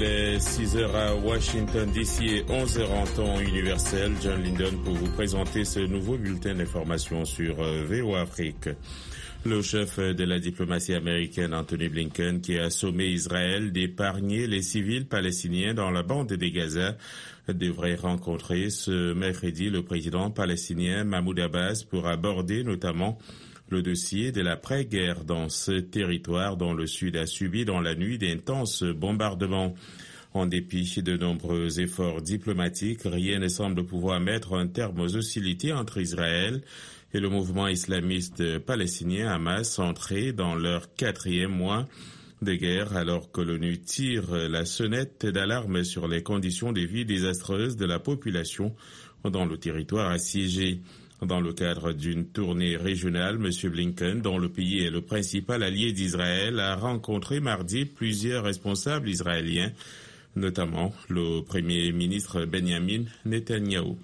est 6h à Washington DC et 11h en temps universel. John Lindon pour vous présenter ce nouveau bulletin d'information sur VOA Afrique. Le chef de la diplomatie américaine, Anthony Blinken, qui a sommé Israël d'épargner les civils palestiniens dans la bande de Gaza, devrait rencontrer ce mercredi le président palestinien Mahmoud Abbas pour aborder notamment le dossier de l'après-guerre dans ce territoire dont le Sud a subi dans la nuit d'intenses bombardements. En dépit de nombreux efforts diplomatiques, rien ne semble pouvoir mettre un terme aux hostilités entre Israël et le mouvement islamiste palestinien Hamas, entré dans leur 4e mois de guerre, alors que l'ONU tire la sonnette d'alarme sur les conditions de vie désastreuses de la population dans le territoire assiégé. Dans le cadre d'une tournée régionale, M. Blinken, dont le pays est le principal allié d'Israël, a rencontré mardi plusieurs responsables israéliens, notamment le Premier ministre Benjamin Netanyahou.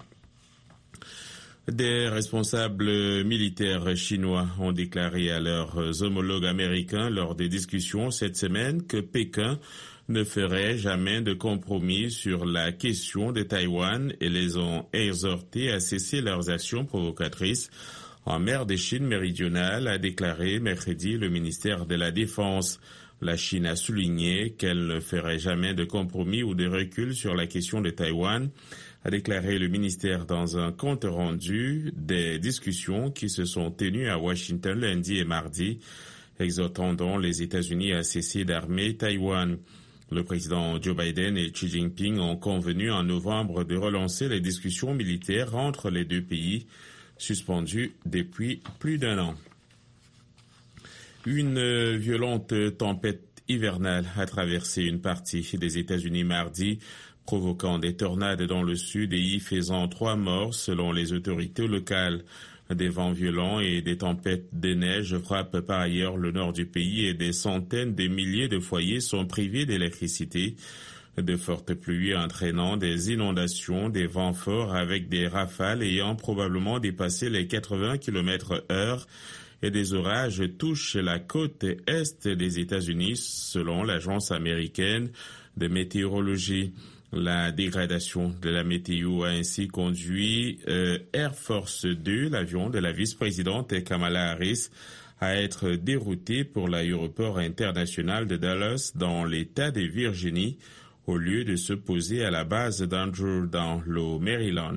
Des responsables militaires chinois ont déclaré à leurs homologues américains lors des discussions cette semaine que Pékin ne ferait jamais de compromis sur la question de Taïwan et les ont exhortés à cesser leurs actions provocatrices en mer de Chine méridionale, a déclaré mercredi le ministère de la Défense. La Chine a souligné qu'elle ne ferait jamais de compromis ou de recul sur la question de Taïwan, a déclaré le ministère dans un compte rendu des discussions qui se sont tenues à Washington lundi et mardi, exhortant donc les États-Unis à cesser d'armer Taïwan. Le président Joe Biden et Xi Jinping ont convenu en novembre de relancer les discussions militaires entre les deux pays, suspendues depuis plus d'un an. Une violente tempête hivernale a traversé une partie des États-Unis mardi, provoquant des tornades dans le sud et y faisant 3 morts selon les autorités locales. Des vents violents et des tempêtes de neige frappent par ailleurs le nord du pays et des centaines de milliers de foyers sont privés d'électricité. De fortes pluies entraînant des inondations, des vents forts avec des rafales ayant probablement dépassé les 80 km/h et des orages touchent la côte est des États-Unis selon l'agence américaine de météorologie. La dégradation de la météo a ainsi conduit Air Force 2, l'avion de la vice-présidente Kamala Harris, à être dérouté pour l'aéroport international de Dallas dans l'État de Virginie, au lieu de se poser à la base d'Andrews dans le Maryland.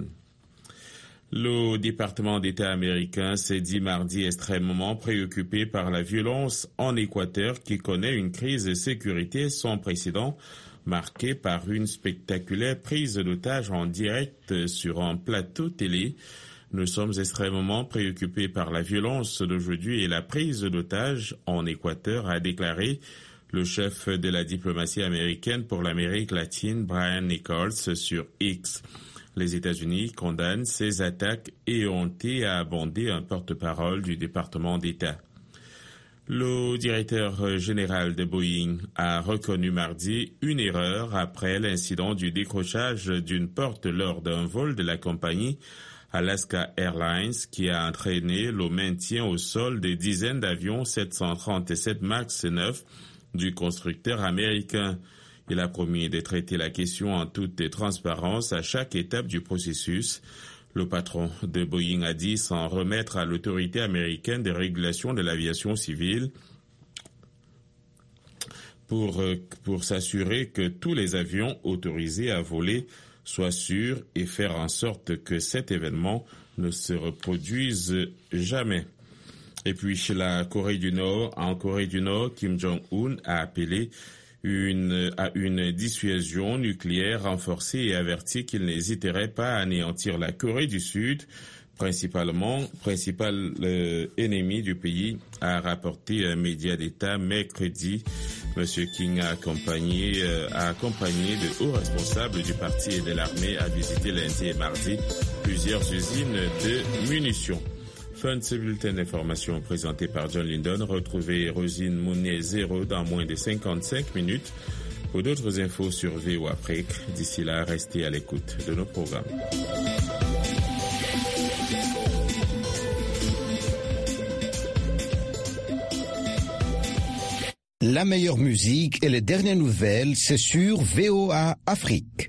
Le département d'État américain s'est dit mardi extrêmement préoccupé par la violence en Équateur qui connaît une crise de sécurité sans précédent, marquée par une spectaculaire prise d'otages en direct sur un plateau télé. Nous sommes extrêmement préoccupés par la violence d'aujourd'hui et la prise d'otages en Équateur, a déclaré le chef de la diplomatie américaine pour l'Amérique latine, Brian Nichols, sur X. Les États-Unis condamnent ces attaques et ont été à abonder un porte-parole du département d'État. Le directeur général de Boeing a reconnu mardi une erreur après l'incident du décrochage d'une porte lors d'un vol de la compagnie Alaska Airlines qui a entraîné le maintien au sol des dizaines d'avions 737 MAX 9 du constructeur américain. Il a promis de traiter la question en toute transparence à chaque étape du processus. Le patron de Boeing a dit s'en remettre à l'autorité américaine de régulation de l'aviation civile pour s'assurer que tous les avions autorisés à voler soient sûrs et faire en sorte que cet événement ne se reproduise jamais. Et puis chez en Corée du Nord, Kim Jong-un a appelé à une dissuasion nucléaire renforcée et averti qu'il n'hésiterait pas à anéantir la Corée du Sud, principal ennemi du pays, a rapporté un média d'État mercredi. M. King a accompagné de hauts responsables du parti et de l'armée à visiter lundi et mardi plusieurs usines de munitions. Fin de ce bulletin d'information présenté par John Lindon. Retrouvez Rosine Mounier-Zéro dans moins de 55 minutes pour d'autres infos sur VOA Afrique. D'ici là, restez à l'écoute de nos programmes. La meilleure musique et les dernières nouvelles, c'est sur VOA Afrique.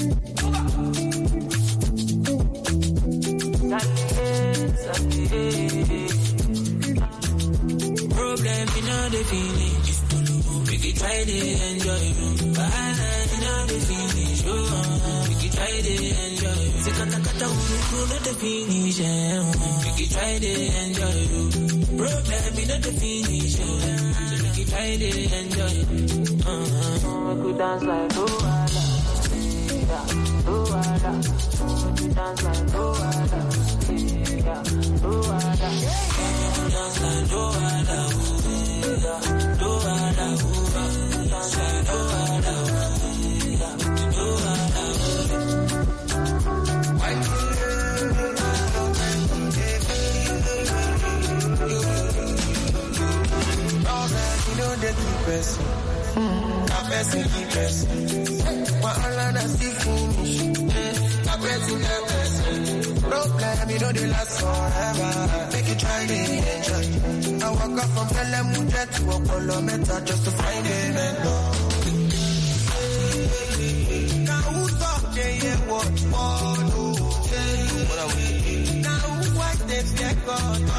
Try to enjoy. We could dance like Luala, Luala. We could dance like Luala, Luala. Dance like Luala, Luala. Dance like Luala, Problem, you know they last forever. Make you try to enjoy. I walk up from Telemuja to Apollo Meta just to find a mentor. Now who thought they hear what follow? Now who watch them get caught?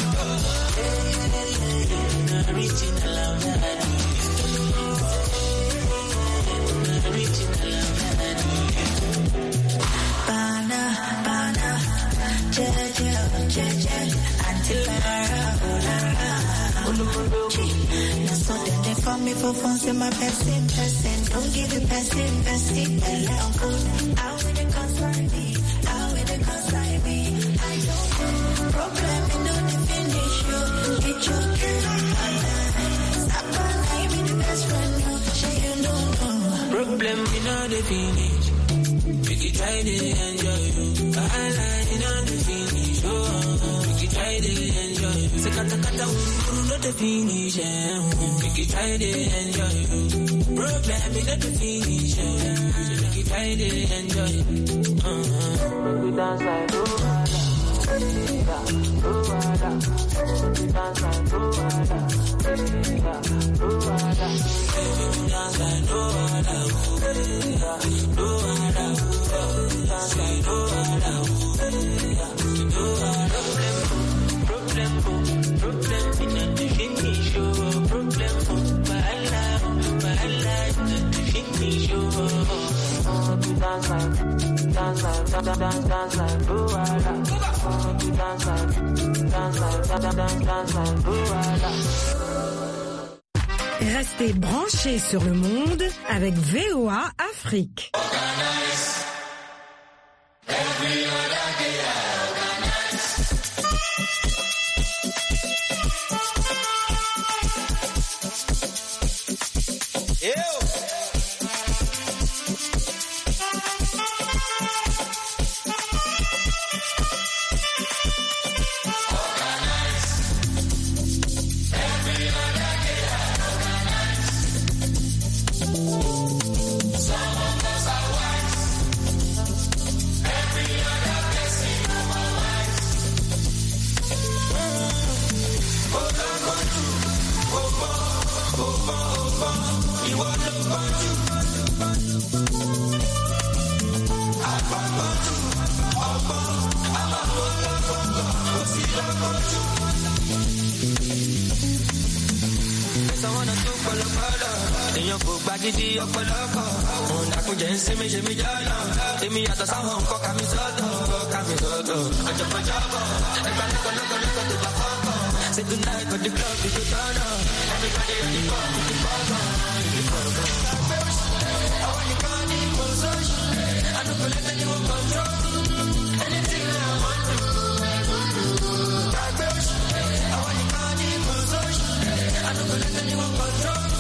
For me for fun, say my person. Don't give it person. How will it concern me? How will it concern me? I don't know. Problem, you know the finish you. Get your stop on me, the best friend. No, say you know. Problem, you know the finish. We can try to enjoy you. You know the finish. We can try to enjoy. Say kata we know the finish. We can try to enjoy you. Problem, you know the finish. We can try to enjoy. We dance like Luala, Luala. We dance like Luala, Luala. We dance like Luala, Luala. Dance like Luala, Luala. Problem, in the finish. Problem, my life, in the finish. Dance like Luala. Dance like Luala. Restez branchés sur le monde avec VOA Afrique. I don't let anyone control.